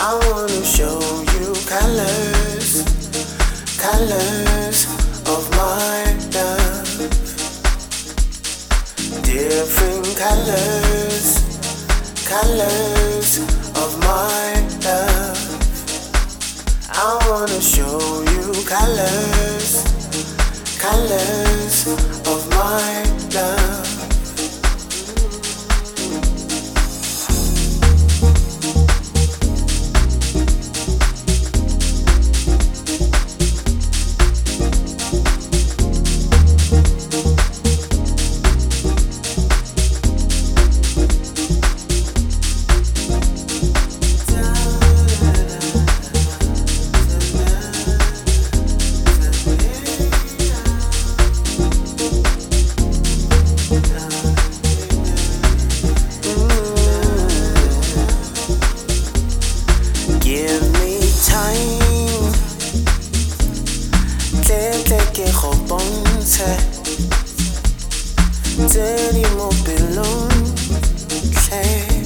I wanna show you colors, colors of my love. Different colors, colors of my love. I wanna show you colors, colors of my love. Give me time, tle ke go bontshe tse di mo pelong, tle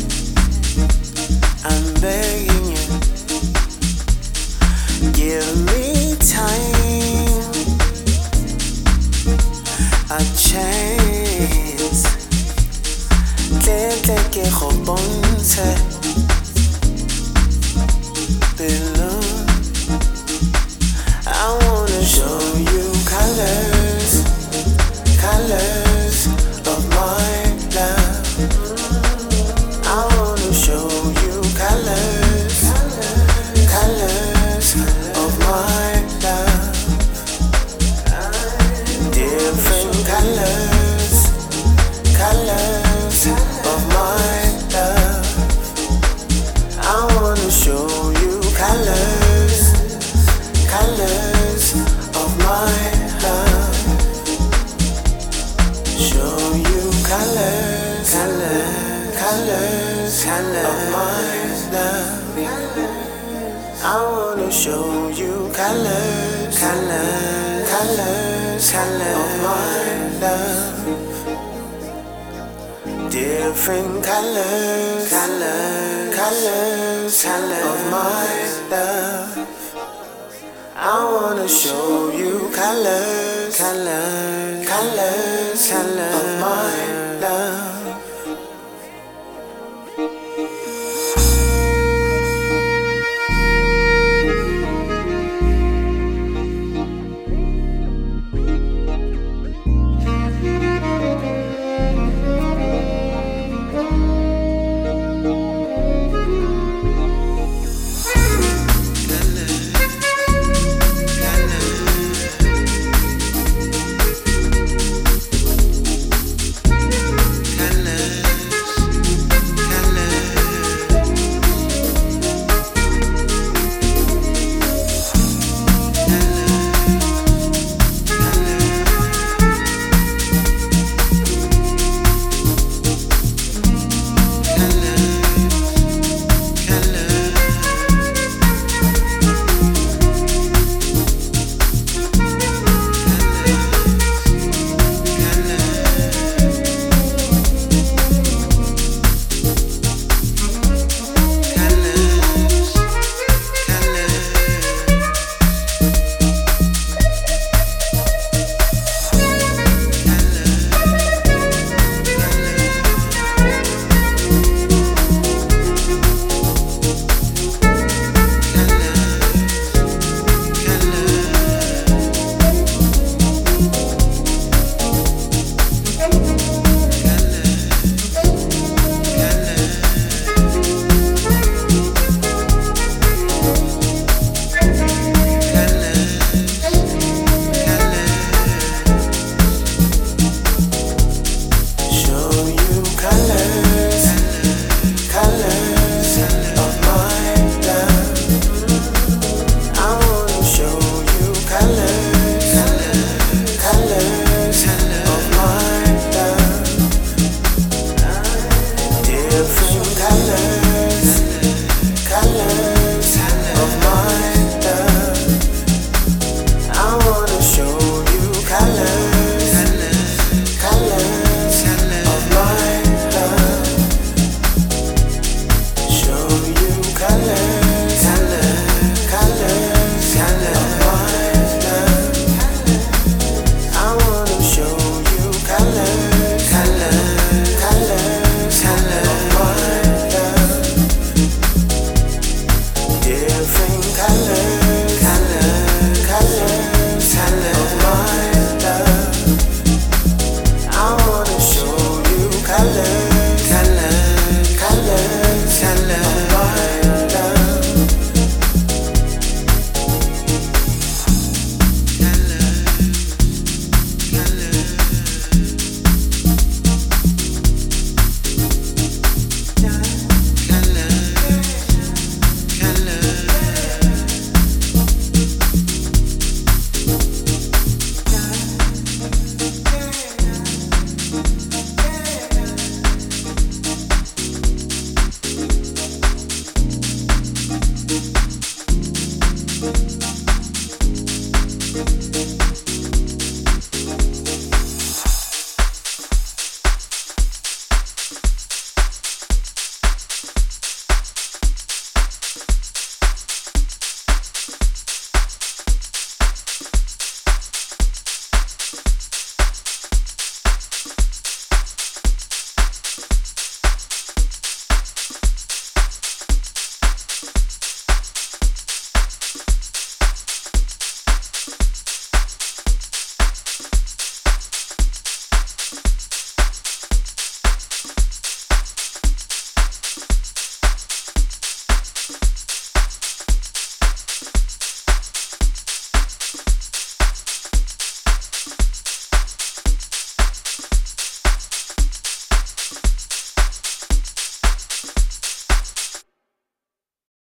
I'm begging you. Give me time, a chance, tle ke go bontshe below. I wanna show you colors, colors of my love. I wanna show you colors, colors of my love. Different colors, colors of my love. I wanna show you colors, colors of my love. Show you colors, colors, colors, colors of my love. I wanna show you colors, colors, colors, colors of my love. Different colors, colors, colors, colors of my love. I wanna show you colors, colors, colors, colors of my love. different colors.